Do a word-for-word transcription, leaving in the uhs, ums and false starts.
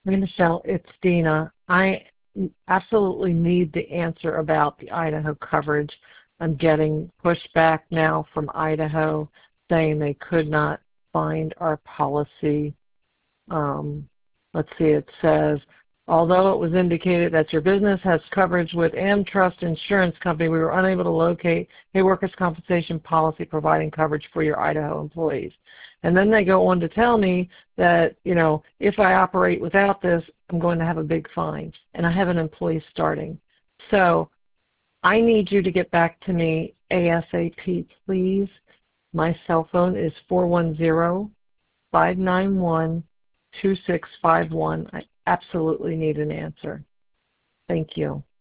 Hey, Michelle, it's Dina. I absolutely need the answer about the Idaho coverage. I'm getting pushback now from Idaho saying they could not find our policy. Um, let's see, it says, although it was indicated that your business has coverage with AmTrust Insurance Company, we were unable to locate a workers' compensation policy providing coverage for your Idaho employees. And then they go on to tell me that, you know, if I operate without this, I'm going to have a big fine. And I have an employee starting. So I need you to get back to me ASAP, please. My cell phone is four one zero, five nine one, two six five one. I absolutely need an answer. Thank you.